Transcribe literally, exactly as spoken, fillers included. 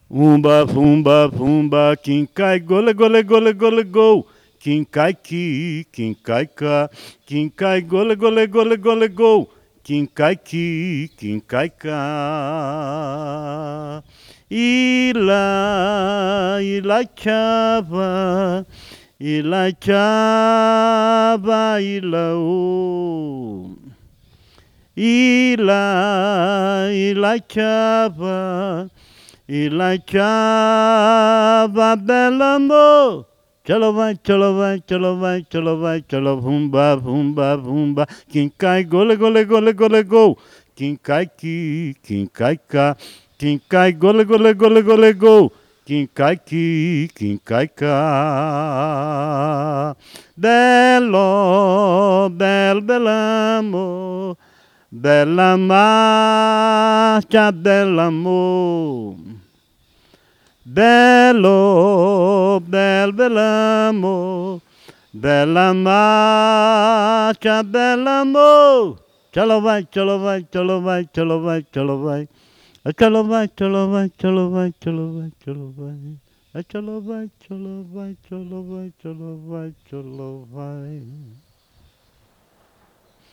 Umba, fumba, fumba, quincai, gole, gole, gole, gole, go. Quincai, ki, quincai, ca. Quincai, gole, gole, gole, gole, go. Quincai, ki, quincai, ca. Ila, ila, chava. Ila, chava, ila, o. Ila, ila, chava. Ila chava bellamo. Chalo vai, chalo vai, chalo vai, chalo vai, chalo vumba, vumba, vumba. Quinkai, gole, gole, gole, gole, go. Quinkai, ki, quinkai, ka. Quinkai, gole, gole, gole, gole, go. Quinkai, ki, quinkai, ka. Bello, bel, bellamo. Bella marcia, bell'amore. Bello, bel, bell'amore. Bella marcia, bell'amore. Ce lo vai, ce lo vai, ce lo vai, ce lo vai, ce lo vai. E ce lo vai, ce lo vai, ce lo vai, ce lo vai, ce lo vai. E ce lo vai, ce lo vai, ce lo vai, ce lo vai, ce lo vai.